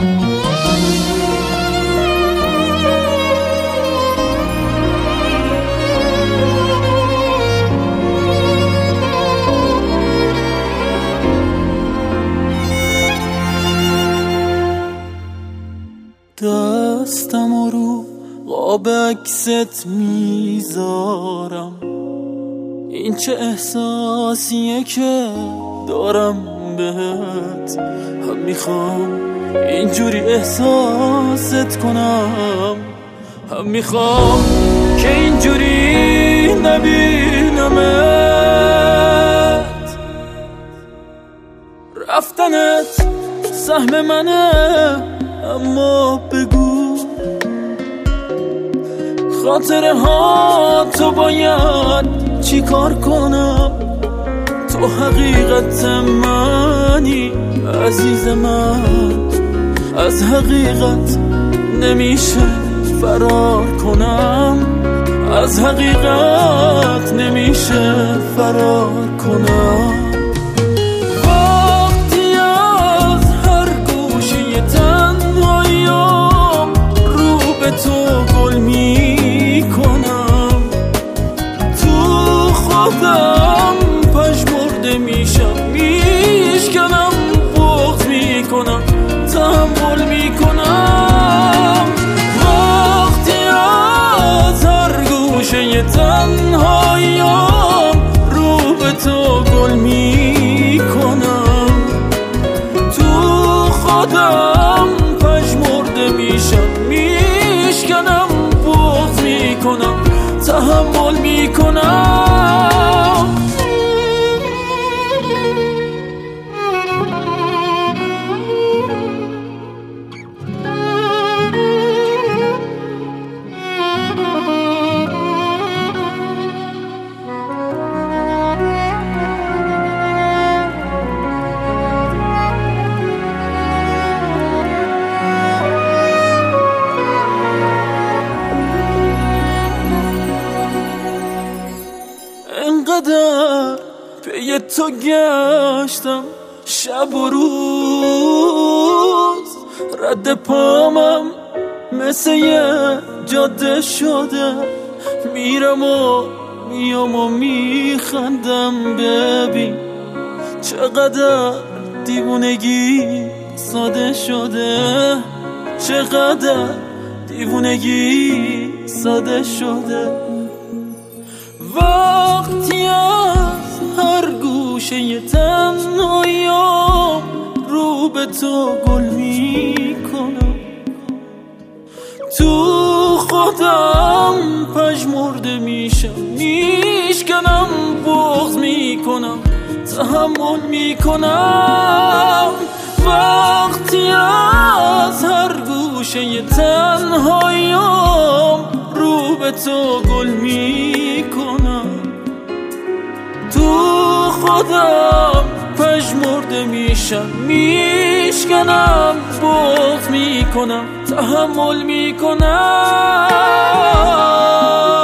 دستم رو قاب عکست میذارم، این چه احساسیه که دارم بهت. هم میخوام اینجوری احساست کنم، هم میخوام که اینجوری نبینمت. رفتنت سهم منه، اما بگو خاطره ها تو باید چی کار کنم؟ تو حقیقت منی عزیز من، از حقیقت نمیشه فرار کنم، از حقیقت نمیشه فرار کنم. تو گل می کنم، تو خودم پژمرده میشم، میشکنم، بغض می کنم، تحمل می کنم. وقتی از هر گوشه تنهاییم رو به تو گل می کنم، تو خودم پژمرده میشم، میشکنم، بغض میکنم، تحمل میکنم. انقدر پی تو گشتم شب و روز، رد پامم مثل یه جاده شده، میرم و میام و میخندم. ببین چقدر دیوونگی ساده شده، چقدر دیوونگی ساده شده. وقتی از هر گوشه تنهاییم رو به تو گل می کنم، تو خودم پژمرده میشم، میشکنم، بغض می کنم، تحمل می کنم. وقتی از هر گوشه تنهاییم رو به تو گل می کنم، تو خودم پژمرده میشم، میشکنم، بغض می کنم، تحمل می کنم.